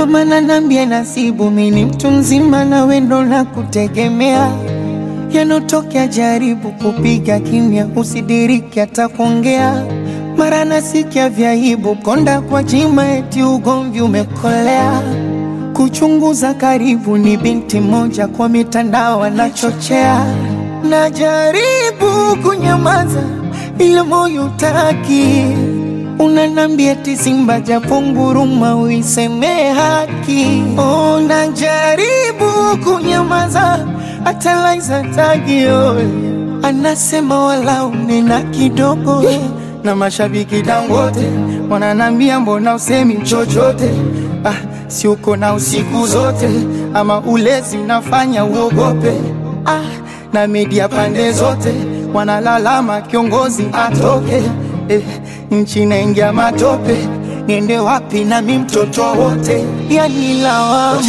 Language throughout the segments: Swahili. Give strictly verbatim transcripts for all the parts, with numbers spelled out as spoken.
Mama nanambia nasibu mini mtu mzima na wendo na kutegemea. Yanotokea jaribu kupiga kimya, usidiriki hata kuongea. Mara nasikia vyaibu konda kwa jima eti ugomvi umekolea. Kuchunguza karibu ni binti moja kwa mitandao anachochea. Najaribu kunyamaza ila moyo hutaki. Unanambia eti simba japo nguruma uiseme haki. Oh, najaribu kunyamaza hata Liza tagio anasema wala unena kidogo. Na mashabiki Dangote wananambia mbona usemi chochote. Ah, si uko na usiku zote ama ulezi unafanya uogope. Ah, na media pande zote wanalalama kiongozi atoke. Eh, nchi naingia matope, niende wapi na mimi mtoto wote. Yani lawama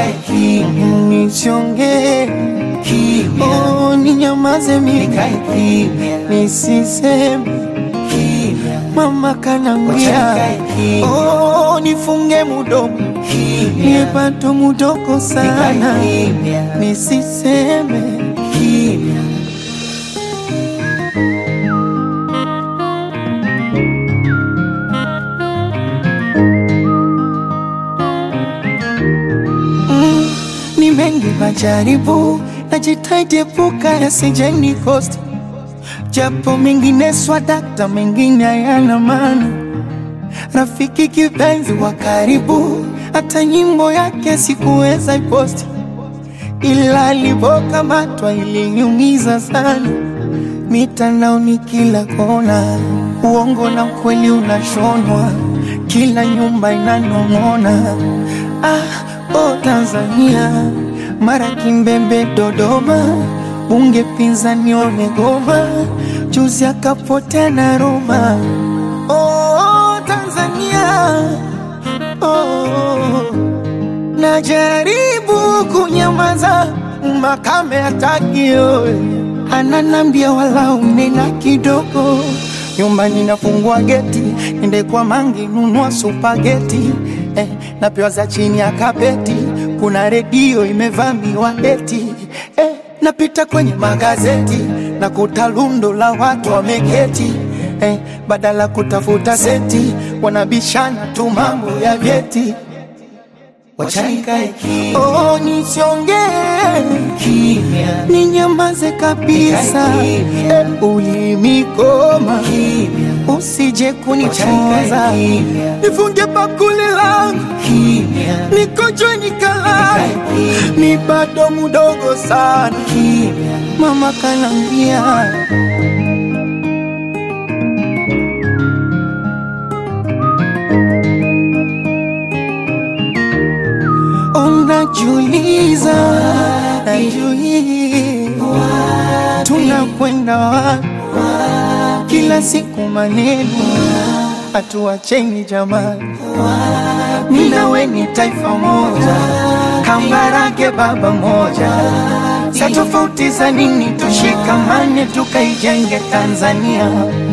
nisiongee, oh ninyamaze mimi nisiseme. Mama kanambia oh nifunge mudomo, niepato mudoko sana nisiseme. Mm, ni mengi majaribu najitahidi epuka yasije nikoste. Japo mengine swadakta mengine hayana maana. Rafiki kipenzi wa karibu hata nyimbo yake sikuweza iposti. Ila alipokamatwa iliniumiza sana. Mitandaoni kila kona uongo na ukweli unashonwa, kila nyumba inanong'ona. Ah, oh Tanzania mara Kimbembe Dodoma, bunge pinzani wamegoma, juzi akapotea na Roma. Oh Tanzania, oh najaribu kunyamaza makame hataki. Ananambia wala unena kidogo. Nyumbani nafungua geti, nende kwa mangi nunua supageti. Eh, napewa za chini ya kapeti, kuna redio imevamiwa eti. Eh, napita kwenye magazeti na kutalundo la watu wameketi. Eh, badala kutafuta seti wanabishana tu mambo ya vyeti. Oh nisiongee kimya, ninyamaze kabisa. Eh, ulimikoma usije kunichoza. Nifunge bakuli langu nikojwe nikalala, ni bado mudogo sana. Mama kanambia unajiuliza, najiuliza tunakwenda wapi? Kila siku maneno hatuacheni jamani. Mimi na wewe ni taifa moja, Kambarage baba moja. Sa tofauti za nini? Tushikamane tukaijenge Tanzania.